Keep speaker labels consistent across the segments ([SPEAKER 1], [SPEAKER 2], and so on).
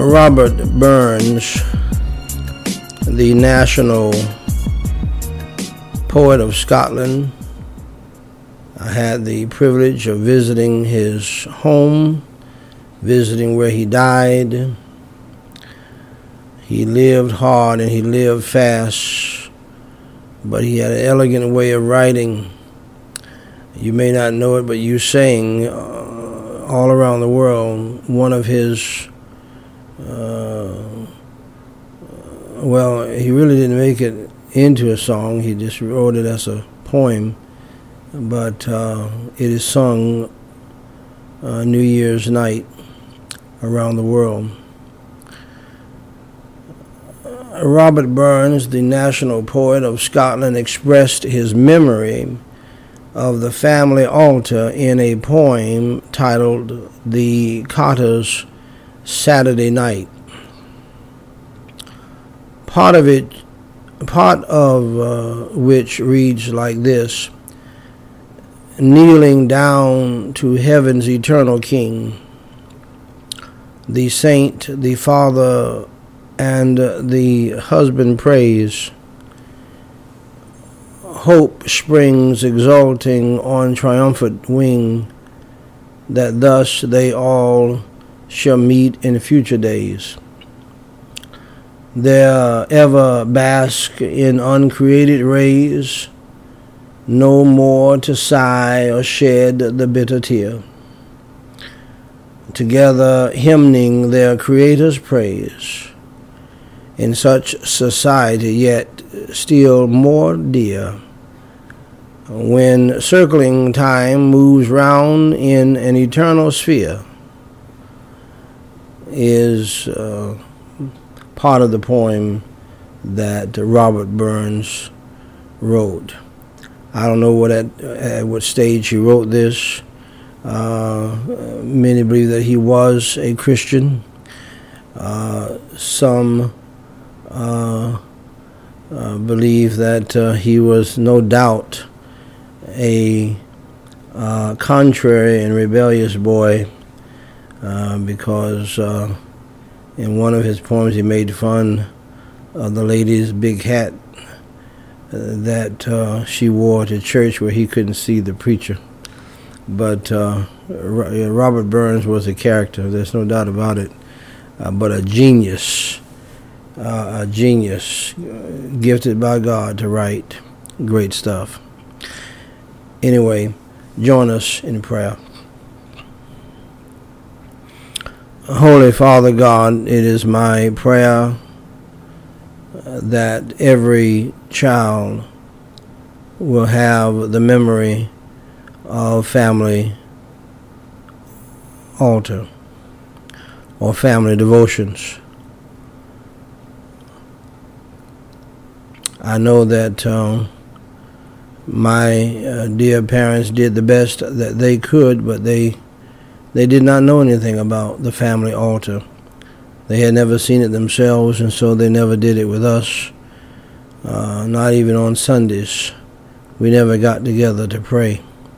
[SPEAKER 1] Robert Burns, the national poet of Scotland. I had the privilege of visiting his home, visiting where he died. He lived hard and he lived fast, but he had an elegant way of writing. You may not know it, but you sang all around the world. One of his, he really didn't make it into a song. He just wrote it as a poem, but it is sung New Year's night around the world. Robert Burns, the national poet of Scotland, expressed his memory of the family altar in a poem titled The Cotter's Saturday Night. Part of which reads like this: kneeling down to heaven's eternal King, the saint, the father, and the husband praise. Hope springs exulting on triumphant wing, that thus they all shall meet in future days. There ever bask in uncreated rays, no more to sigh or shed the bitter tear. Together hymning their Creator's praise, in such society yet still more dear, when circling time moves round in an eternal sphere, is part of the poem that Robert Burns wrote. I don't know at what stage he wrote this. Many believe that he was a Christian. Some believe that he was no doubt a contrary and rebellious boy, because in one of his poems he made fun of the lady's big hat that she wore to church where he couldn't see the preacher. But Robert Burns was a character, there's no doubt about it, but a genius, gifted by God to write great stuff. Anyway, join us in prayer. Holy Father God, it is my prayer that every child will have the memory of family altar or family devotions. I know that my dear parents did the best that they could, but they did not know anything about the family altar. They had never seen it themselves, and so they never did it with us, not even on Sundays. We never got together to pray.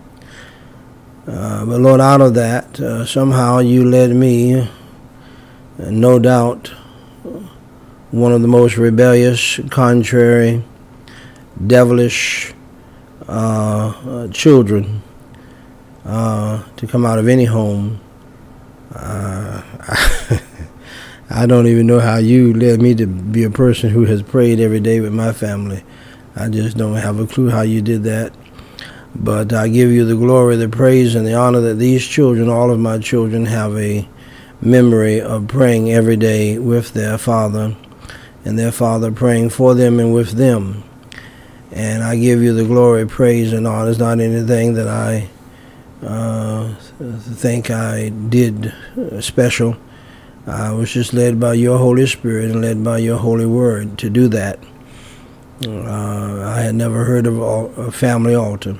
[SPEAKER 1] But Lord, out of that, somehow you led me, no doubt, one of the most rebellious, contrary, devilish children to come out of any home. I don't even know how you led me to be a person who has prayed every day with my family. I just don't have a clue how you did that. But I give you the glory, the praise, and the honor that these children, all of my children, have a memory of praying every day with their father, and their father praying for them and with them. And I give you the glory, praise, and honor. It's not anything that I think I did special. I was just led by your Holy Spirit and led by your holy word to do that. I had never heard of a family altar.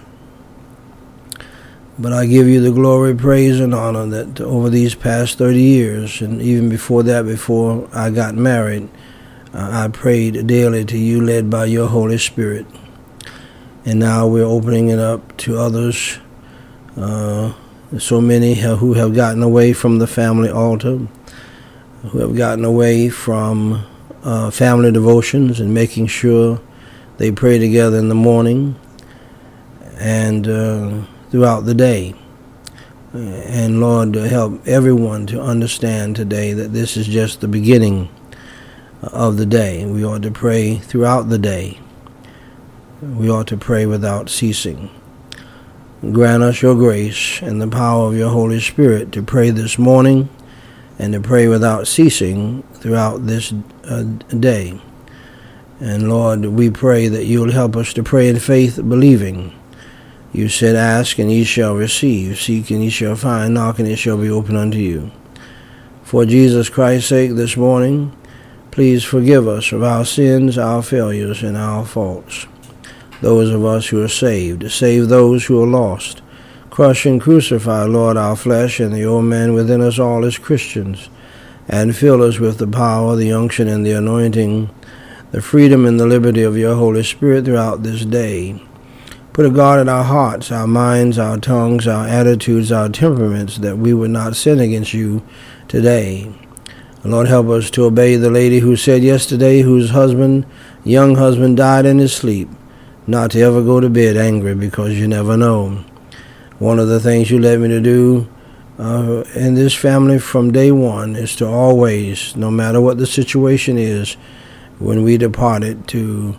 [SPEAKER 1] But I give you the glory, praise, and honor that over these past 30 years, and even before that, before I got married, I prayed daily to you, led by your Holy Spirit. And now we're opening it up to others, so many who have gotten away from the family altar, who have gotten away from family devotions and making sure they pray together in the morning and throughout the day. And Lord, help everyone to understand today that this is just the beginning of the day. We ought to pray throughout the day. We ought to pray without ceasing. Grant us your grace and the power of your Holy Spirit to pray this morning and to pray without ceasing throughout this day. And Lord, we pray that you'll help us to pray in faith, believing. You said, ask and ye shall receive, seek and ye shall find, knock and it shall be opened unto you. For Jesus Christ's sake this morning, please forgive us of our sins, our failures, and our faults. Those of us who are saved, save those who are lost. Crush and crucify, Lord, our flesh and the old man within us all as Christians, and fill us with the power, the unction, and the anointing, the freedom and the liberty of your Holy Spirit throughout this day. Put a guard in our hearts, our minds, our tongues, our attitudes, our temperaments, that we would not sin against you today. Lord, help us to obey the lady who said yesterday, whose young husband died in his sleep, not to ever go to bed angry, because you never know. One of the things you led me to do in this family from day one is to always, no matter what the situation is, when we departed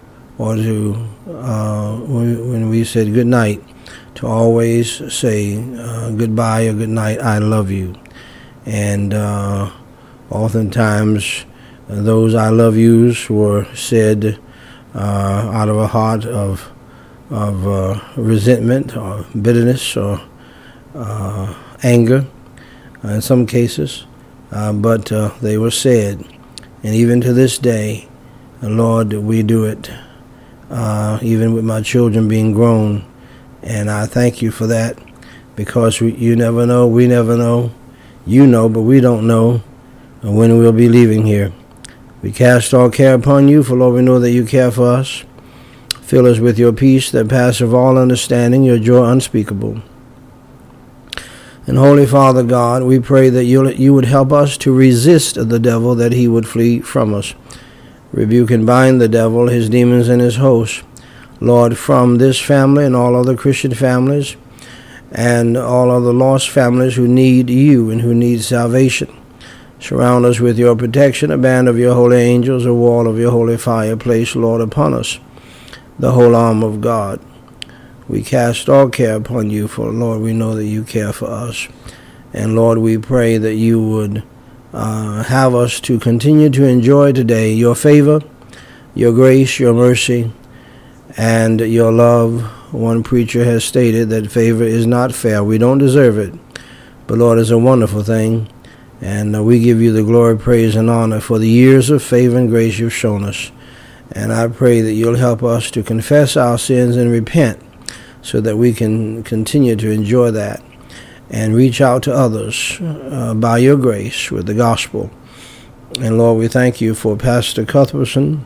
[SPEAKER 1] when we said good night, to always say goodbye or good night, I love you. And oftentimes those I love yous were said out of a heart of resentment or bitterness or anger in some cases, but they were said. And even to this day, Lord, we do it, even with my children being grown. And I thank you for that, because you never know, we never know. You know, but we don't know when we'll be leaving here. We cast all care upon you, for Lord, we know that you care for us. Fill us with your peace that passeth all understanding, your joy unspeakable. And Holy Father God, we pray that you would help us to resist the devil, that he would flee from us. Rebuke and bind the devil, his demons, and his hosts, Lord, from this family and all other Christian families and all other lost families who need you and who need salvation. Surround us with your protection, a band of your holy angels, a wall of your holy fire. Place, Lord, upon us the whole arm of God. We cast all care upon you, for, Lord, we know that you care for us. And, Lord, we pray that you would have us to continue to enjoy today your favor, your grace, your mercy, and your love. One preacher has stated that favor is not fair. We don't deserve it. But, Lord, it's a wonderful thing. And we give you the glory, praise, and honor for the years of favor and grace you've shown us. And I pray that you'll help us to confess our sins and repent, so that we can continue to enjoy that and reach out to others by your grace with the gospel. And Lord, we thank you for Pastor Cuthbertson.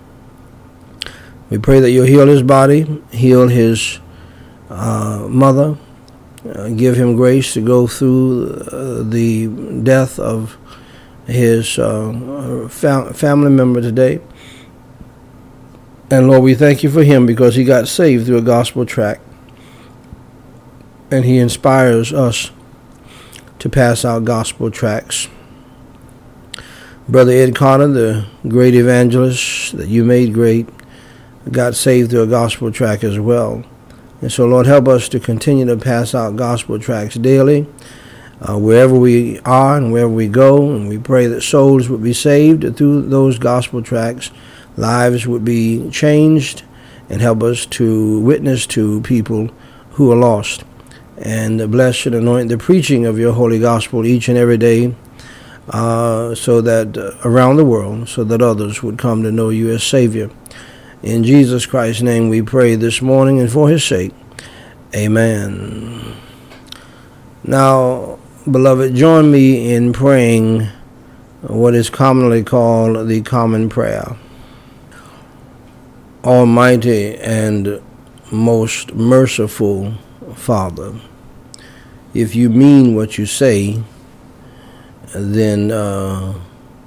[SPEAKER 1] We pray that you'll heal his body, heal his mother, give him grace to go through the death of his family member today. And Lord, we thank you for him, because he got saved through a gospel tract. And he inspires us to pass out gospel tracts. Brother Ed Carter, the great evangelist that you made great, got saved through a gospel tract as well. And so, Lord, help us to continue to pass out gospel tracts daily, wherever we are and wherever we go. And we pray that souls would be saved through those gospel tracts. Lives would be changed, and help us to witness to people who are lost. And bless and anoint the preaching of your holy gospel each and every day, so that around the world, so that others would come to know you as Savior. In Jesus Christ's name we pray this morning, and for his sake, amen. Now, beloved, join me in praying what is commonly called the common prayer. Almighty and most merciful Father, if you mean what you say, then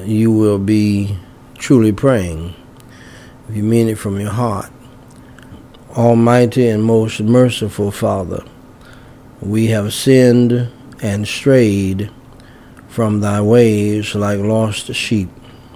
[SPEAKER 1] you will be truly praying, if you mean it from your heart. Almighty and most merciful Father, we have sinned and strayed from thy ways like lost sheep.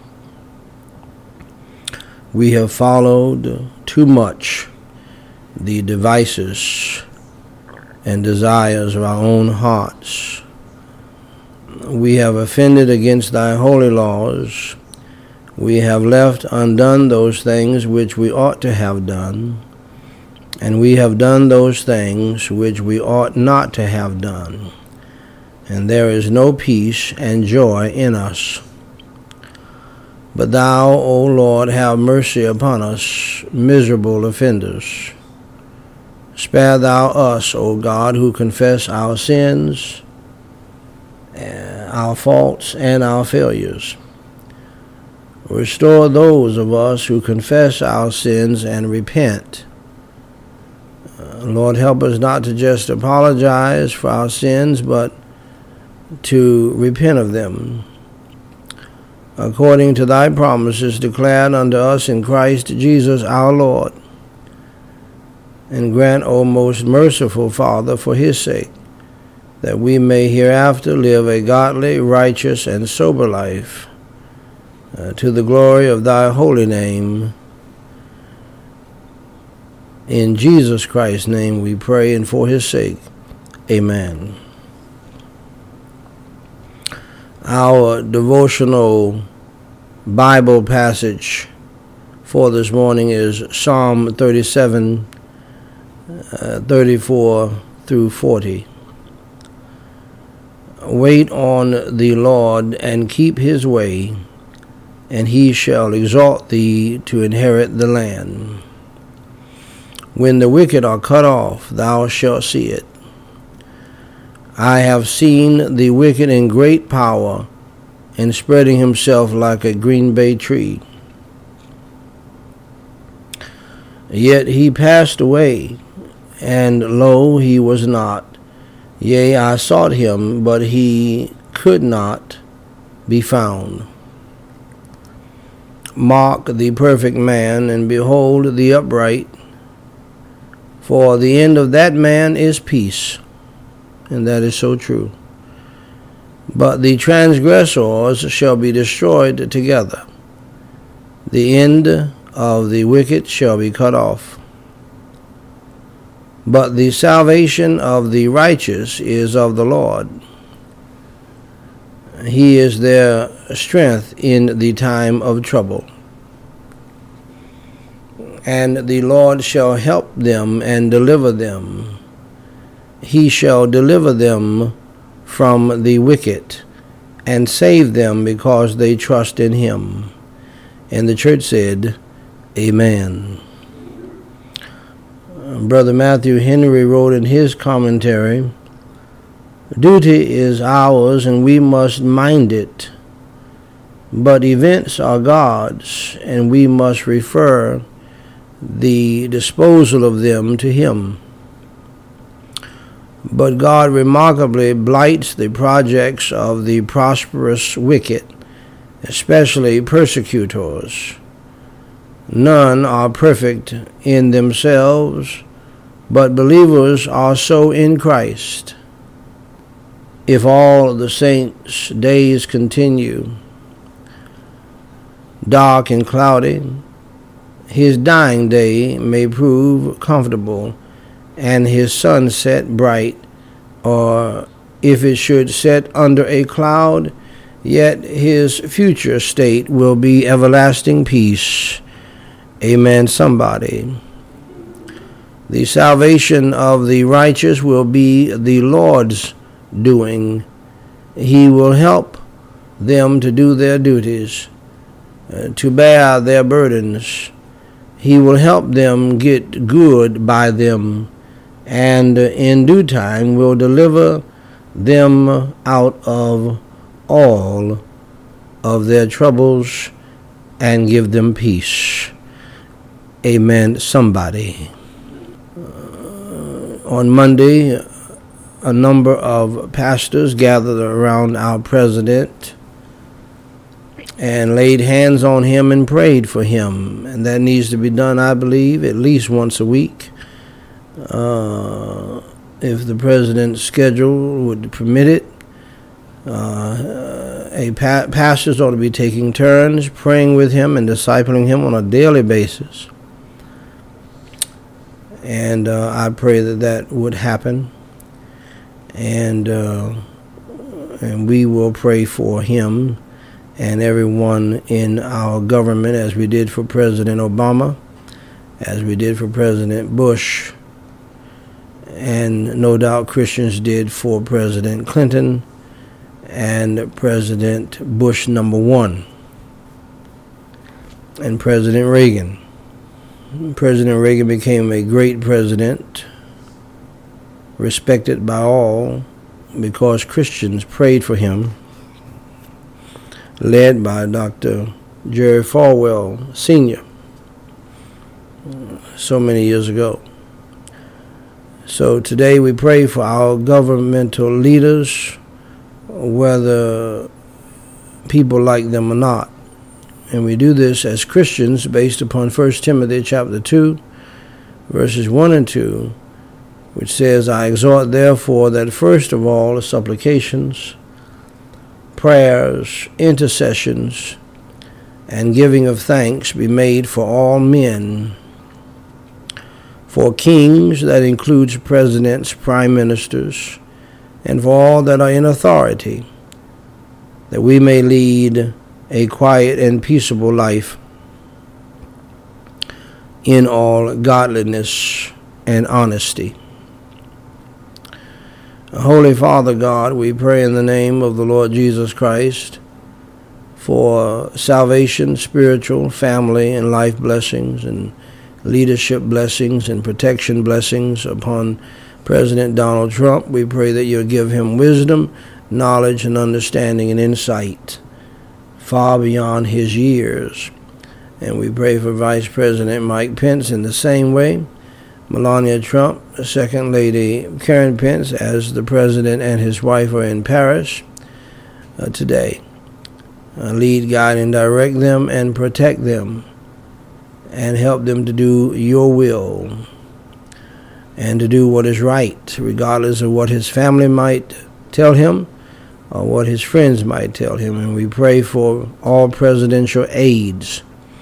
[SPEAKER 1] We have followed too much the devices and desires of our own hearts. We have offended against thy holy laws. We have left undone those things which we ought to have done, and we have done those things which we ought not to have done. And there is no peace and joy in us. But thou, O Lord, have mercy upon us, miserable offenders. Spare thou us, O God, who confess our sins, our faults, and our failures. Restore those of us who confess our sins and repent. Lord, help us not to just apologize for our sins, but to repent of them, according to thy promises declared unto us in Christ Jesus our Lord. And grant, O most merciful Father, for his sake, that we may hereafter live a godly, righteous, and sober life, to the glory of thy holy name. In Jesus Christ's name we pray, and for his sake, amen. Our devotional Bible passage for this morning is Psalm 37, 34 through 40. Wait on the Lord and keep his way, and he shall exalt thee to inherit the land. When the wicked are cut off, thou shalt see it. I have seen the wicked in great power, and spreading himself like a green bay tree. Yet he passed away, and lo, he was not. Yea, I sought him, but he could not be found. Mark the perfect man, and behold the upright, for the end of that man is peace. And that is so true. But the transgressors shall be destroyed together. The end of the wicked shall be cut off. But the salvation of the righteous is of the Lord. He is their strength in the time of trouble. And the Lord shall help them and deliver them. He shall deliver them from the wicked and save them because they trust in him. And the church said, Amen. Brother Matthew Henry wrote in his commentary, duty is ours and we must mind it, but events are God's and we must refer the disposal of them to him. But God remarkably blights the projects of the prosperous wicked, especially persecutors. None are perfect in themselves, but believers are so in Christ. If all the saints' days continue dark and cloudy, his dying day may prove comfortable, and his sunset bright, or if it should set under a cloud, yet his future state will be everlasting peace. Amen, somebody. The salvation of the righteous will be the Lord's doing. He will help them to do their duties, to bear their burdens. He will help them get good by them, and in due time will deliver them out of all of their troubles and give them peace. Amen, somebody. On Monday, a number of pastors gathered around our president and laid hands on him and prayed for him. And that needs to be done, I believe, at least once a week. If the president's schedule would permit it, pastors ought to be taking turns praying with him and discipling him on a daily basis. And I pray that would happen. And we will pray for him and everyone in our government, as we did for President Obama, as we did for President Bush, and no doubt Christians did for President Clinton and President Bush #1 and President Reagan. President Reagan became a great president, respected by all, because Christians prayed for him, led by Dr. Jerry Falwell Sr. so many years ago. So today we pray for our governmental leaders, whether people like them or not. And we do this as Christians based upon 1 Timothy chapter 2, verses 1 and 2, which says, I exhort therefore that first of all the supplications, prayers, intercessions, and giving of thanks be made for all men, for kings, that includes presidents, prime ministers, and for all that are in authority, that we may lead a quiet and peaceable life in all godliness and honesty. Holy Father God, we pray in the name of the Lord Jesus Christ for salvation, spiritual, family, and life blessings, and leadership blessings and protection blessings upon President Donald Trump. We pray that you'll give him wisdom, knowledge, and understanding and insight far beyond his years. And we pray for Vice President Mike Pence in the same way. Melania Trump, Second Lady Karen Pence, as the president and his wife are in Paris today. Lead, guide, and direct them and protect them, and help them to do your will and to do what is right, regardless of what his family might tell him or what his friends might tell him. And we pray for all presidential aides.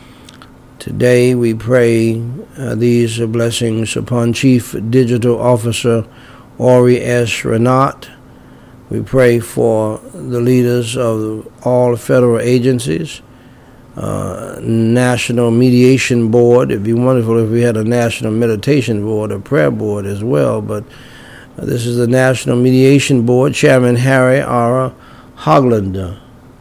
[SPEAKER 1] Today we pray these blessings upon Chief Digital Officer Ori S. Renat. We pray for the leaders of all federal agencies, National Mediation Board. It'd be wonderful if we had a National Meditation Board, a prayer board as well, but this is the National Mediation Board, Chairman Harry R. Hoglander.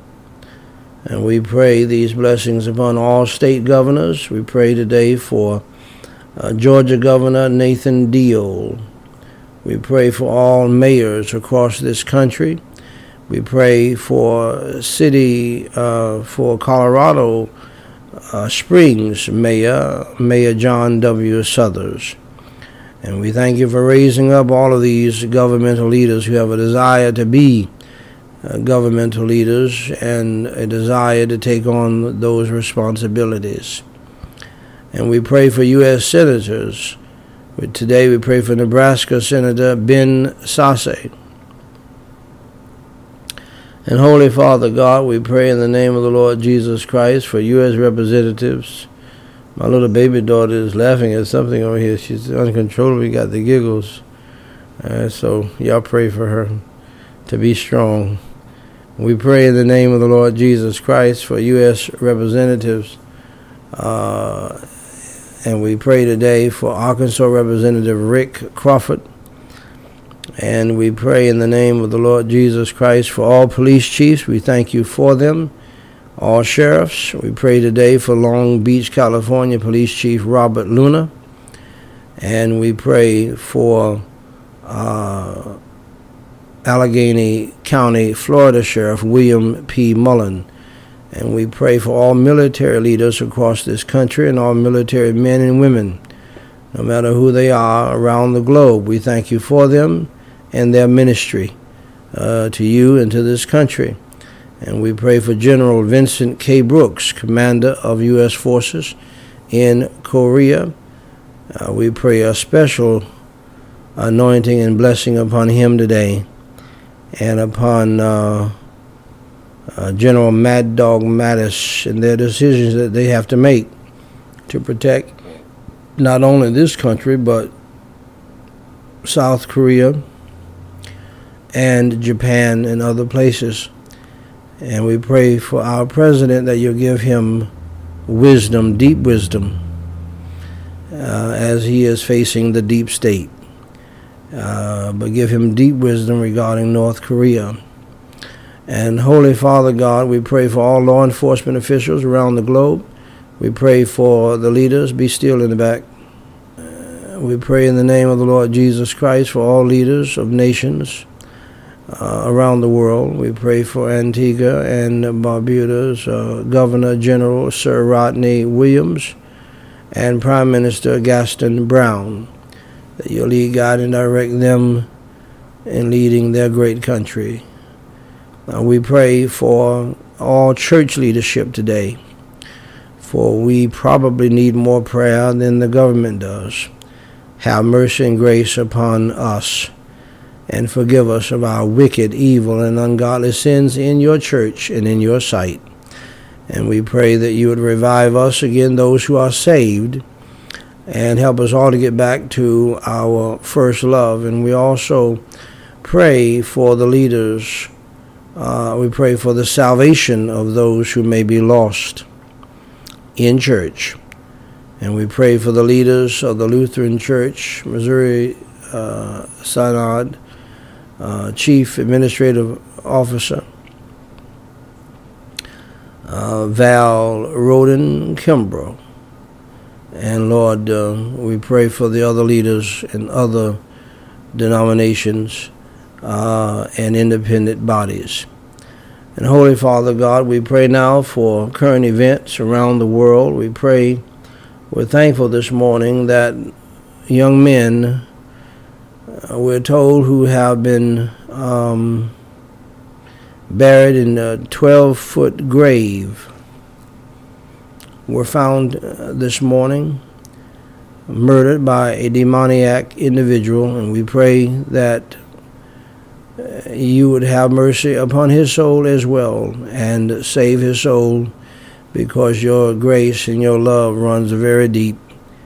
[SPEAKER 1] And we pray these blessings upon all state governors. We pray today for Georgia Governor Nathan Deal. We pray for all mayors across this country. We pray for for Colorado Springs Mayor John W. Suthers. And we thank you for raising up all of these governmental leaders who have a desire to be governmental leaders and a desire to take on those responsibilities. And we pray for U.S. senators. Today we pray for Nebraska Senator Ben Sasse. And Holy Father God, we pray in the name of the Lord Jesus Christ for U.S. representatives. My little baby daughter is laughing at something over here. She's uncontrollably got the giggles. So y'all pray for her to be strong. We pray in the name of the Lord Jesus Christ for U.S. representatives. And we pray today for Arkansas Representative Rick Crawford. And we pray in the name of the Lord Jesus Christ for all police chiefs. We thank you for them. All sheriffs. We pray today for Long Beach, California Police Chief Robert Luna. And we pray for Allegheny County, Florida Sheriff William P. Mullen. And we pray for all military leaders across this country and all military men and women, no matter who they are around the globe. We thank you for them and their ministry to you and to this country. And we pray for General Vincent K. Brooks, Commander of U.S. Forces in Korea. We pray a special anointing and blessing upon him today, and upon General Mad Dog Mattis and their decisions that they have to make to protect not only this country, but South Korea and Japan and other places. And we pray for our president that you'll give him wisdom, deep wisdom, as he is facing the deep state. But give him deep wisdom regarding North Korea. And Holy Father God, we pray for all law enforcement officials around the globe. We pray for the leaders. Be still in the back. We pray in the name of the Lord Jesus Christ for all leaders of nations around the world. We pray for Antigua and Barbuda's Governor General Sir Rodney Williams and Prime Minister Gaston Brown, that you'll lead, guide, and direct them in leading their great country. We pray for all church leadership today, for we probably need more prayer than the government does. Have mercy and grace upon us, and forgive us of our wicked, evil, and ungodly sins in your church and in your sight. And we pray that you would revive us again, those who are saved, and help us all to get back to our first love. And we also pray for the leaders. We pray for the salvation of those who may be lost in church. And we pray for the leaders of the Lutheran Church, Missouri Synod, Chief Administrative Officer Val Roden Kimbrough. And Lord, we pray for the other leaders in other denominations and independent bodies. And Holy Father God, we pray now for current events around the world. We pray, we're thankful this morning that young men, we're told, who have been buried in a 12-foot grave were found this morning, murdered by a demoniac individual. And we pray that you would have mercy upon his soul as well and save his soul, because your grace and your love runs very deep,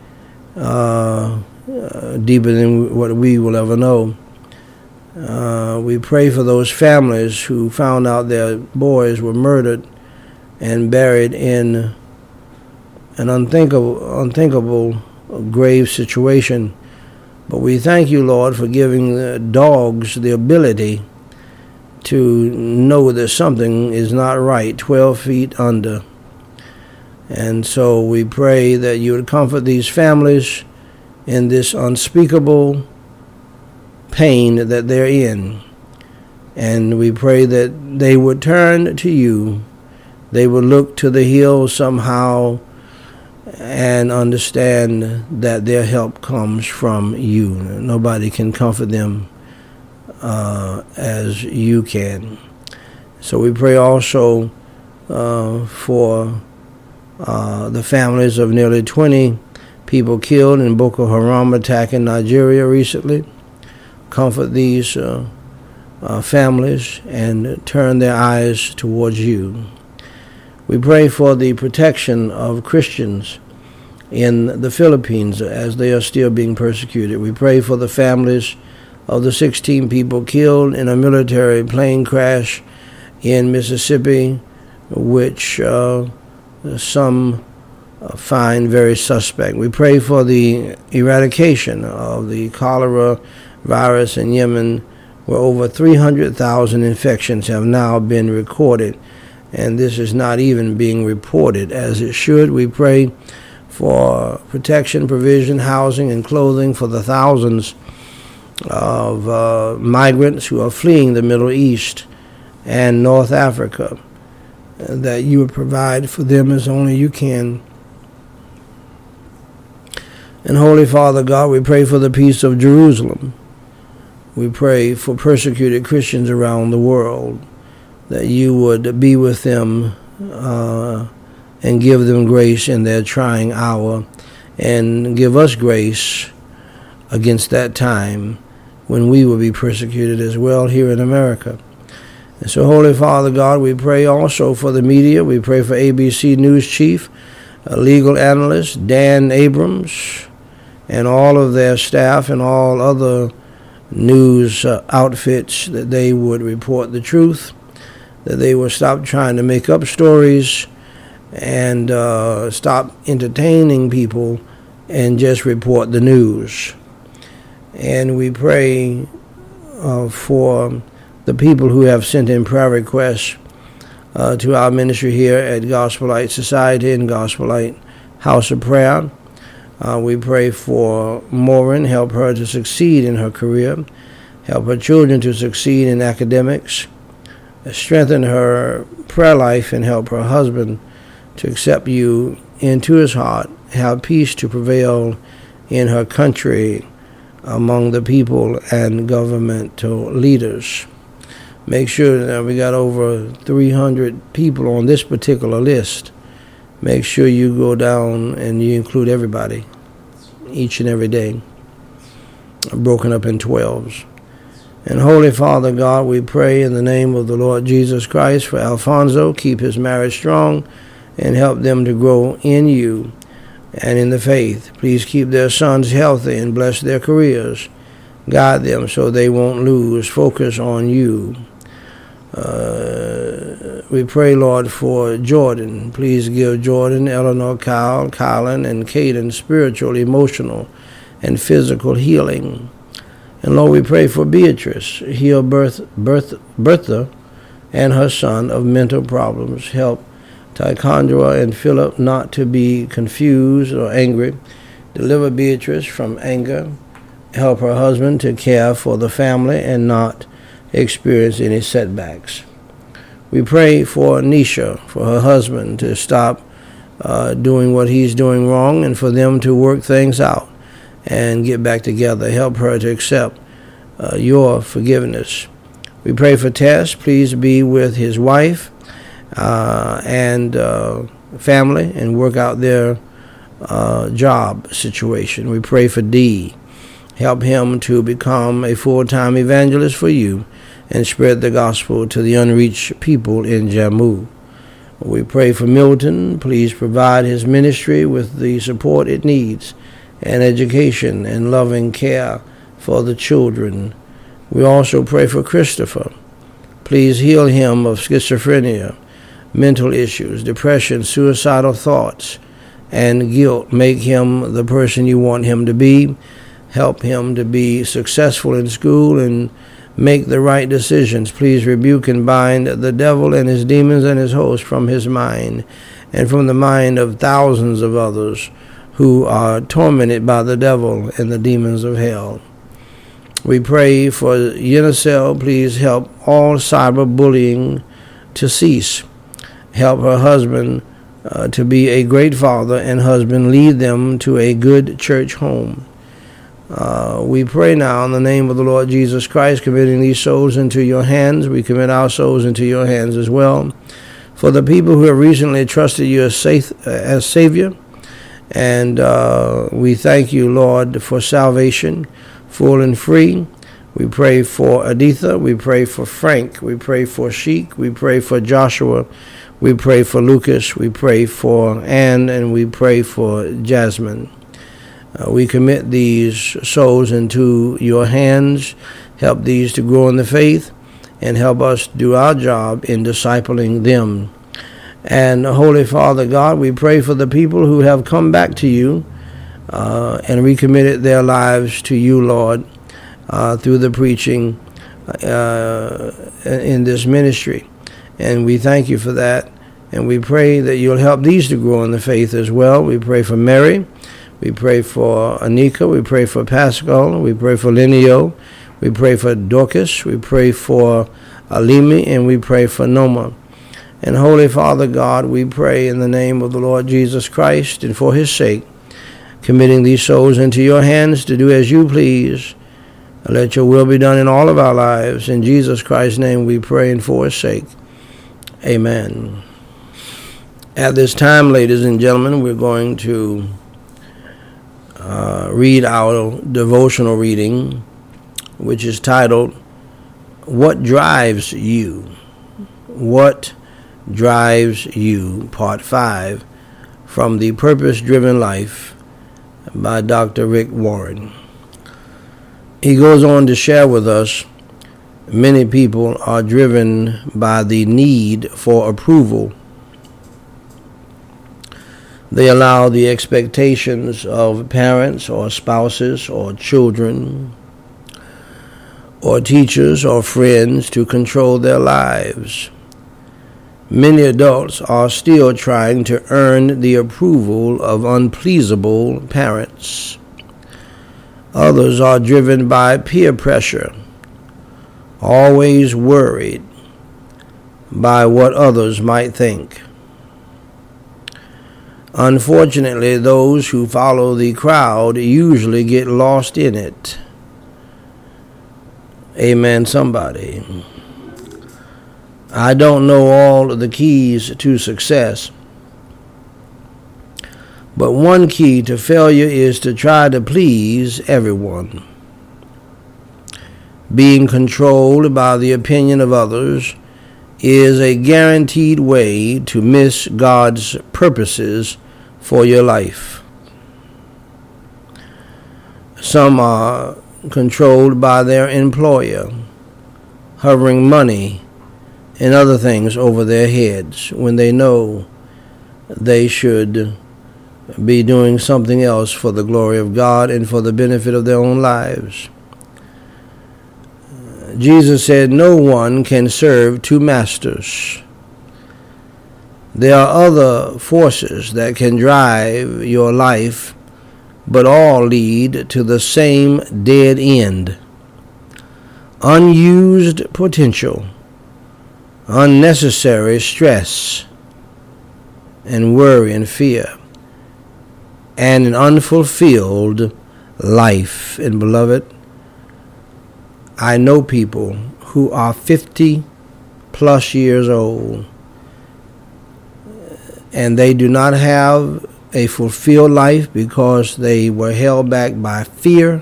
[SPEAKER 1] deeper than what we will ever know. We pray for those families who found out their boys were murdered and buried in an unthinkable grave situation. But we thank you, Lord, for giving the dogs the ability to know that something is not right 12 feet under. And so we pray that you would comfort these families in this unspeakable pain that they're in. And we pray that they would turn to you. They would look to the hills somehow and understand that their help comes from you. Nobody can comfort them as you can. So we pray also for the families of nearly 20 people killed in Boko Haram attack in Nigeria recently. Comfort these families and turn their eyes towards you. We pray for the protection of Christians in the Philippines as they are still being persecuted. We pray for the families of the 16 people killed in a military plane crash in Mississippi, which some find very suspect. We pray for the eradication of the cholera virus in Yemen, where over 300,000 infections have now been recorded, and this is not even being reported as it should. We pray for protection, provision, housing, and clothing for the thousands of migrants who are fleeing the Middle East and North Africa, that you would provide for them as only you can. And Holy Father God, we pray for the peace of Jerusalem. We pray for persecuted Christians around the world. that you would be with them and give them grace in their trying hour, and give us grace against that time when we will be persecuted as well here in America. And so, Holy Father God, we pray also for the media. We pray for ABC News Chief, legal analyst Dan Abrams, and all of their staff and all other news outfits, that they would report the truth, that they will stop trying to make up stories, and stop entertaining people and just report the news. And we pray for the people who have sent in prayer requests to our ministry here at Gospel Light Society and Gospel Light House of Prayer. We pray for Maureen, help her to succeed in her career, help her children to succeed in academics, strengthen her prayer life, and help her husband to accept you into his heart, have peace to prevail in her country among the people and governmental leaders. Make sure that we got over 300 people on this particular list. Make sure you go down and you include everybody each and every day, broken up in 12s. And Holy Father God, we pray in the name of the Lord Jesus Christ for Alfonso. Keep his marriage strong and help them to grow in you and in the faith. Please keep their sons healthy and bless their careers. Guide them so they won't lose focus on you. We pray, Lord, for Jordan. Please give Jordan, Eleanor, Kyle, Colin, and Caden spiritual, emotional, and physical healing. And Lord, we pray for Beatrice. Heal Bertha and her son of mental problems. Help Tichondra and Philip not to be confused or angry. Deliver Beatrice from anger. Help her husband to care for the family and not experience any setbacks. We pray for Nisha, for her husband to stop doing what he's doing wrong, and for them to work things out and get back together. Help her to accept your forgiveness. We pray for Tess. Please be with his wife and family and work out their job situation. We pray for Dee. Help him to become a full-time evangelist for you and spread the gospel to the unreached people in Jammu. We pray for Milton. Please provide his ministry with the support it needs, and education and loving care for the children. We also pray for Christopher. Please heal him of schizophrenia, mental issues, depression, suicidal thoughts, and guilt. Make him the person you want him to be. Help him to be successful in school and make the right decisions. Please rebuke and bind the devil and his demons and his hosts from his mind and from the mind of thousands of others who are tormented by the devil and the demons of hell. We pray for Yenisel. Please help all cyberbullying to cease. Help her husband to be a great father and husband. Lead them to a good church home. We pray now in the name of the Lord Jesus Christ, committing these souls into your hands. We commit our souls into your hands as well. For the people who have recently trusted you as Savior, and we thank you, Lord, for salvation, full and free. We pray for Aditha. We pray for Frank. We pray for Sheik. We pray for Joshua. We pray for Lucas. We pray for Ann, and we pray for Jasmine. We commit these souls into your hands. Help these to grow in the faith and help us do our job in discipling them. And Holy Father God, we pray for the people who have come back to you and recommitted their lives to you, Lord, through the preaching in this ministry. And we thank you for that. And we pray that you'll help these to grow in the faith as well. We pray for Mary. We pray for Anika. We pray for Pascal. We pray for Linio. We pray for Dorcas. We pray for Alimi. And we pray for Noma. And Holy Father God, we pray in the name of the Lord Jesus Christ and for his sake, committing these souls into your hands to do as you please. Let your will be done in all of our lives. In Jesus Christ's name we pray and for his sake. Amen. At this time, ladies and gentlemen, we're going to read our devotional reading, which is titled, What Drives You? What Drives You? Part 5, from The Purpose-Driven Life by Dr. Rick Warren. He goes on to share with us, many people are driven by the need for approval. They allow the expectations of parents or spouses or children or teachers or friends to control their lives. Many adults are still trying to earn the approval of unpleasable parents. Others are driven by peer pressure, always worried by what others might think. Unfortunately, those who follow the crowd usually get lost in it. Amen, somebody. I don't know all of the keys to success, but one key to failure is to try to please everyone. Being controlled by the opinion of others is a guaranteed way to miss God's purposes for your life. Some are controlled by their employer, hovering money and other things over their heads when they know they should be doing something else for the glory of God and for the benefit of their own lives. Jesus said, no one can serve two masters. There are other forces that can drive your life, but all lead to the same dead end. Unused potential, unnecessary stress and worry and fear, and an unfulfilled life. And beloved, I know people who are 50 plus years old, and they do not have a fulfilled life because they were held back by fear,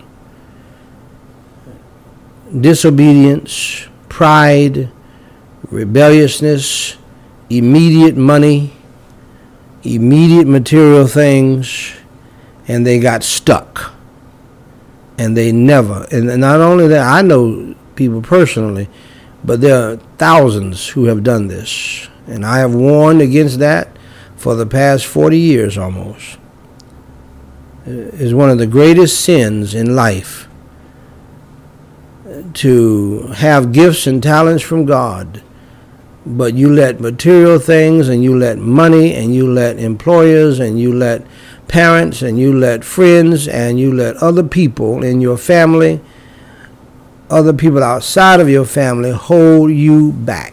[SPEAKER 1] disobedience, pride, rebelliousness, immediate money, immediate material things, and they got stuck. And they never, and not only that, I know people personally, but there are thousands who have done this. And I have warned against that for the past 40 years almost. It is one of the greatest sins in life to have gifts and talents from God, but you let material things, and you let money, and you let employers, and you let parents, and you let friends, and you let other people in your family, other people outside of your family, hold you back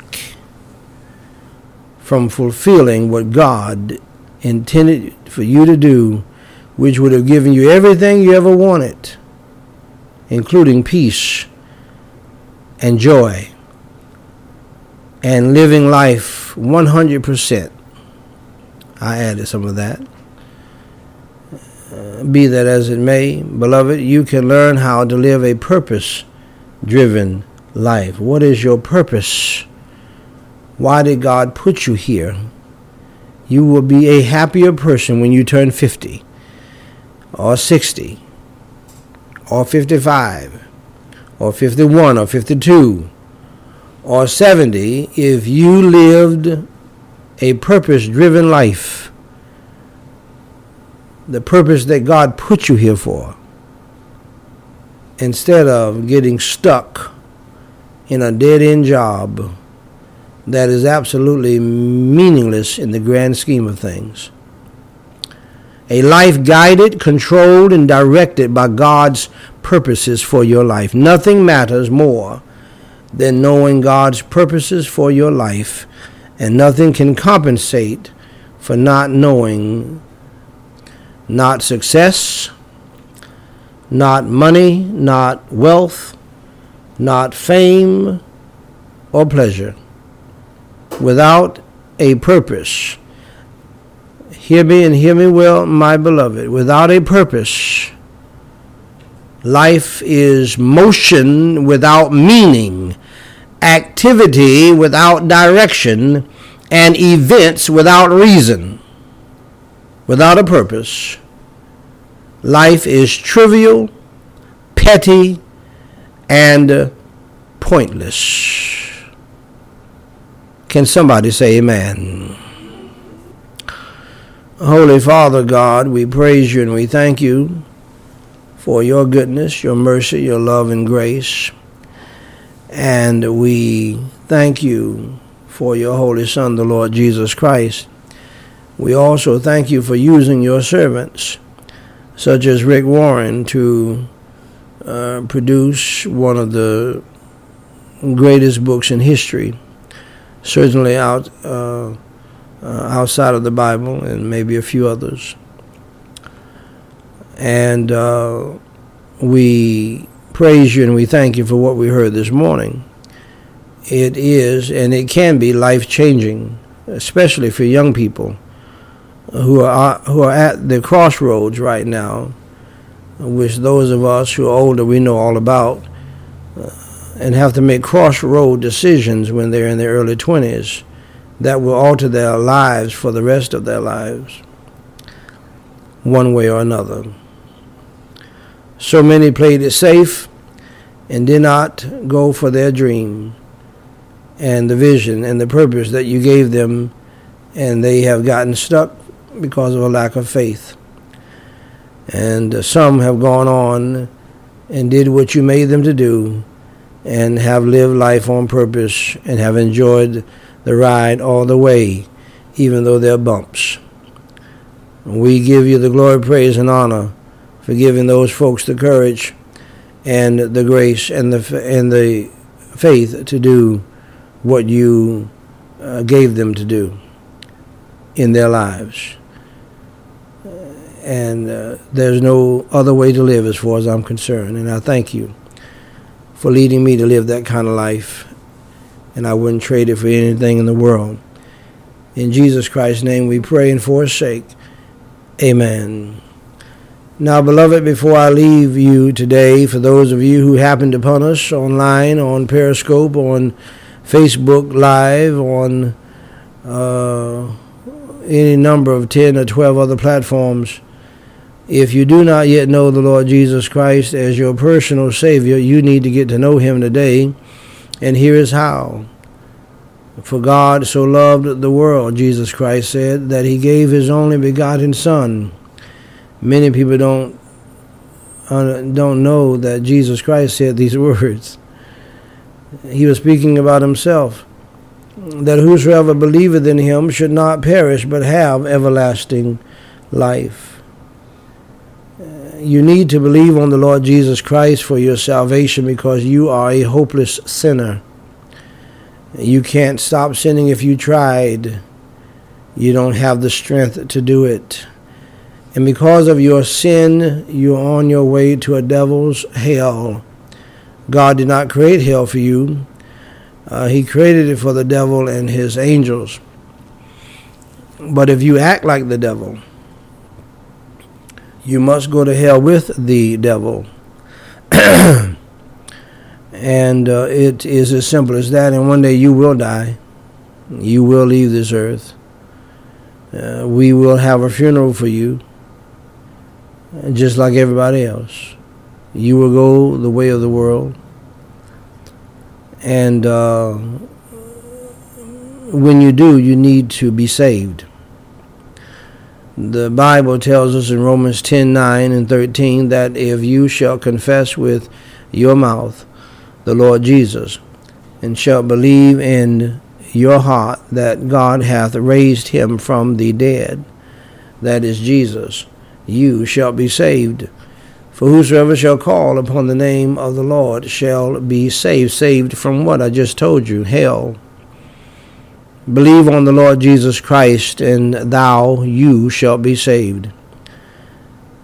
[SPEAKER 1] from fulfilling what God intended for you to do, which would have given you everything you ever wanted, including peace and joy and living life 100%. I added some of that. Be that as it may, beloved, you can learn how to live a purpose-driven life. What is your purpose? Why did God put you here? You will be a happier person when you turn 50 or 60 or 55 or 51 or 52 or 70 if you lived a purpose-driven life, the purpose that God put you here for, instead of getting stuck in a dead-end job that is absolutely meaningless in the grand scheme of things. A life guided, controlled, and directed by God's purposes for your life. Nothing matters more than knowing God's purposes for your life, and nothing can compensate for not knowing. Not success, not money, not wealth, not fame or pleasure. without a purpose. Hear me and hear me well, my beloved. Without a purpose, life is motion without meaning, activity without direction, and events without reason. Without a purpose, life is trivial, petty, and pointless. Can somebody say amen? Holy Father God, we praise you and we thank you for your goodness, your mercy, your love and grace. And we thank you for your Holy Son, the Lord Jesus Christ. We also thank you for using your servants, such as Rick Warren, to produce one of the greatest books in history, certainly outside of the Bible and maybe a few others. And we praise you and we thank you for what we heard this morning. It is and it can be life-changing, especially for young people who are at the crossroads right now, which those of us who are older we know all about, and have to make crossroad decisions when they're in their early 20s that will alter their lives for the rest of their lives, one way or another. So many played it safe and did not go for their dream and the vision and the purpose that you gave them, and they have gotten stuck because of a lack of faith. And some have gone on and did what you made them to do and have lived life on purpose and have enjoyed the ride all the way, even though there are bumps. We give you the glory, praise, and honor for giving those folks the courage and the grace and the faith to do what you gave them to do in their lives. And there's no other way to live as far as I'm concerned. And I thank you for leading me to live that kind of life. And I wouldn't trade it for anything in the world. In Jesus Christ's name we pray and for his sake. Amen. Now, beloved, before I leave you today, for those of you who happened upon us online, on Periscope, on Facebook Live, on any number of 10 or 12 other platforms, if you do not yet know the Lord Jesus Christ as your personal Savior, you need to get to know him today. And here is how. For God so loved the world, Jesus Christ said, that he gave his only begotten Son. Many people don't know that Jesus Christ said these words. He was speaking about himself, that whosoever believeth in him should not perish but have everlasting life. You need to believe on the Lord Jesus Christ for your salvation because you are a hopeless sinner. You can't stop sinning if you tried. You don't have the strength to do it. And because of your sin, you're on your way to a devil's hell. God did not create hell for you. He created it for the devil and his angels. But if you act like the devil, you must go to hell with the devil. And it is as simple as that. And one day you will die. You will leave this earth. We will have a funeral for you, just like everybody else. You will go the way of the world. And when you do, you need to be saved. The Bible tells us in Romans 10:9 and 13 that if you shall confess with your mouth the Lord Jesus, and shall believe in your heart that God hath raised him from the dead, that is Jesus, you shall be saved. For whosoever shall call upon the name of the Lord shall be saved. Saved from what I just told you? Hell. Believe on the Lord Jesus Christ, and you shall be saved.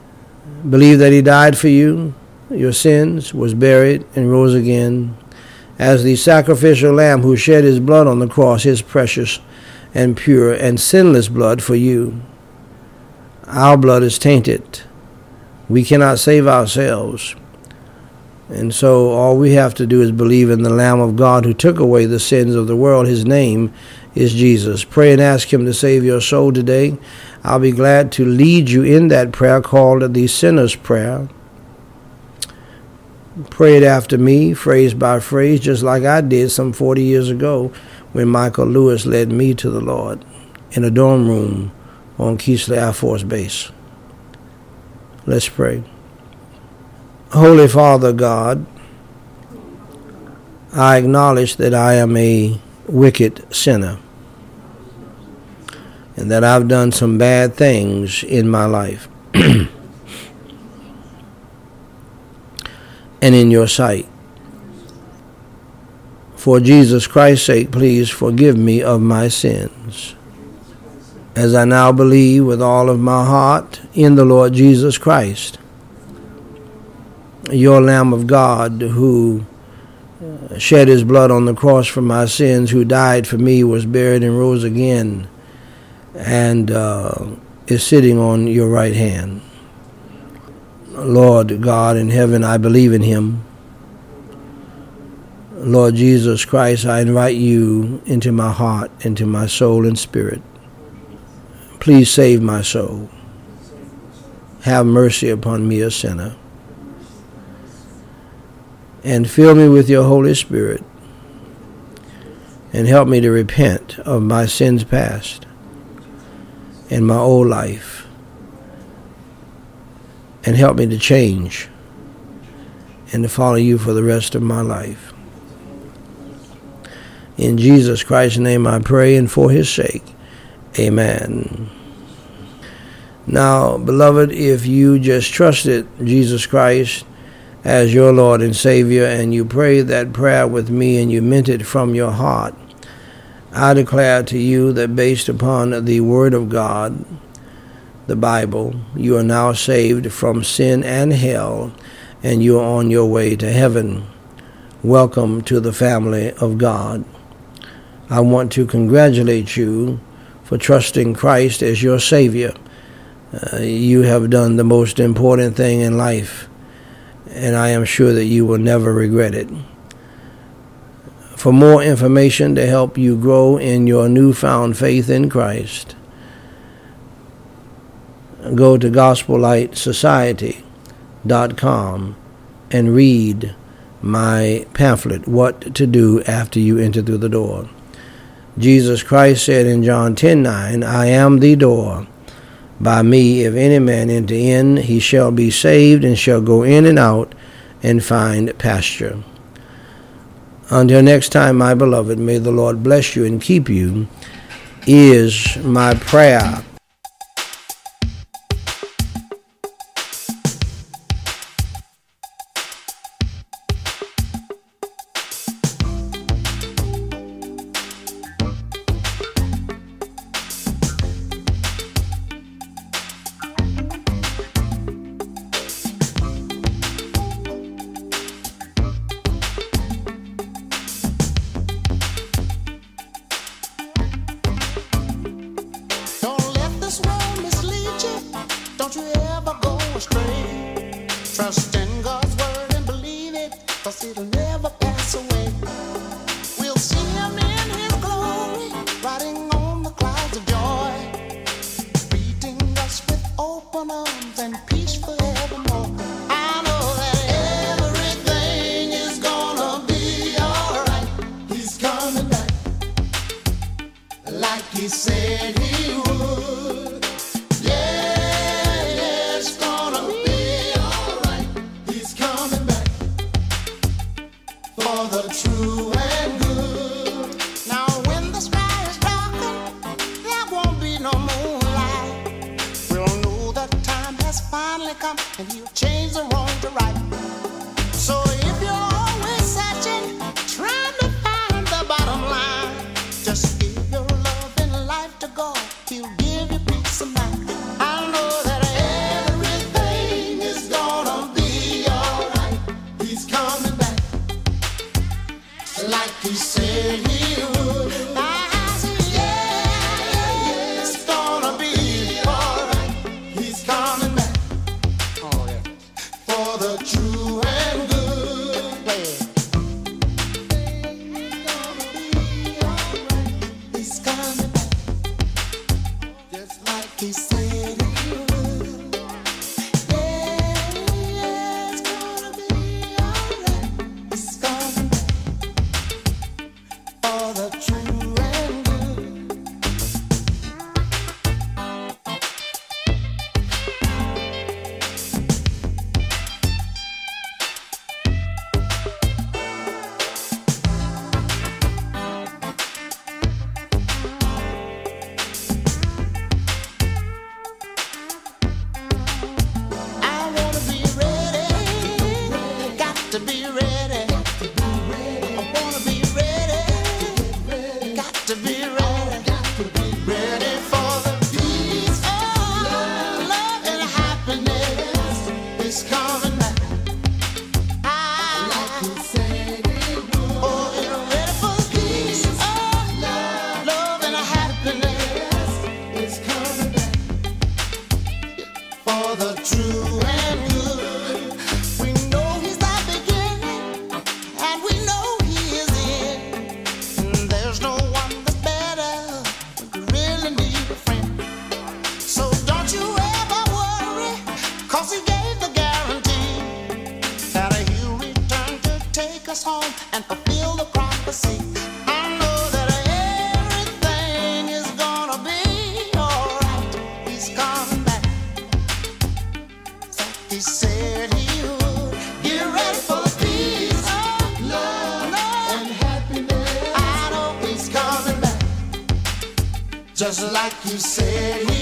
[SPEAKER 1] Believe that he died for you, your sins, was buried, and rose again, as the sacrificial lamb who shed his blood on the cross, his precious and pure and sinless blood for you. Our blood is tainted. We cannot save ourselves. And so all we have to do is believe in the Lamb of God who took away the sins of the world. His name is Jesus. Pray and ask him to save your soul today. I'll be glad to lead you in that prayer called the Sinner's Prayer. Pray it after me, phrase by phrase, just like I did some 40 years ago when Michael Lewis led me to the Lord in a dorm room on Keesler Air Force Base. Let's pray. Holy Father God, I acknowledge that I am a wicked sinner and that I've done some bad things in my life and in your sight. For Jesus Christ's sake, please forgive me of my sins. As I now believe with all of my heart in the Lord Jesus Christ, your Lamb of God, who shed his blood on the cross for my sins, who died for me, was buried and rose again, and is sitting on your right hand. Lord God in heaven, I believe in him. Lord Jesus Christ, I invite you into my heart, into my soul and spirit. Please save my soul. Have mercy upon me, a sinner. And fill me with your Holy Spirit, and help me to repent of my sins past and my old life, and help me to change and to follow you for the rest of my life. In Jesus Christ's name I pray, and for his sake, amen. Now, beloved, if you just trusted Jesus Christ as your Lord and Savior, and you prayed that prayer with me and you meant it from your heart, I declare to you that based upon the Word of God, the Bible, you are now saved from sin and hell, and you are on your way to heaven. Welcome to the family of God. I want to congratulate you for trusting Christ as your Savior. You have done the most important thing in life, and I am sure that you will never regret it. For more information to help you grow in your newfound faith in Christ, go to GospelLightSociety.com and read my pamphlet, What to Do After You Enter Through the Door. Jesus Christ said in John 10:9, I am the door. By me, if any man enter in, he shall be saved, and shall go in and out and find pasture. Until next time, my beloved, may the Lord bless you and keep you, is my prayer.
[SPEAKER 2] Trust in God's word and believe it, 'cause it'll never pass away. We'll see him in his glory, riding on the clouds of joy, greeting us with open arms and peace forevermore. I know that everything is gonna be alright. He's coming back like he said he would. Yeah, it's gonna be alright. He's coming back for the true and good. Now when the sky is darkened, there won't be no moonlight. We'll know that time has finally come, and he'll change the wrong to right. So if you're always searching, trying to find the bottom line, just give your love and life to God. He'll give you peace of mind. I know that everything is gonna be alright. He's coming back true and good. Play it. He's coming back, just like he said he would. Yeah, it's gonna be alright. He's coming back for the true and good. I wanna be ready, got to be ready. I wanna be ready, got to be ready. Ready for the peace, love and happiness is coming back. Like you said it would. Oh, you're ready for the peace, love and happiness is coming back. For the true and good, we know he's the beginning, and we know he is the end. And there's no one that's better. We really need a friend. So don't you ever worry, 'cause he gave the guarantee that he'll return to take us home and fulfill the prophecy. I know that everything is gonna be alright. He's coming back. He said he would. Get ready for the peace, love and happiness. I know he's coming back, just like you said he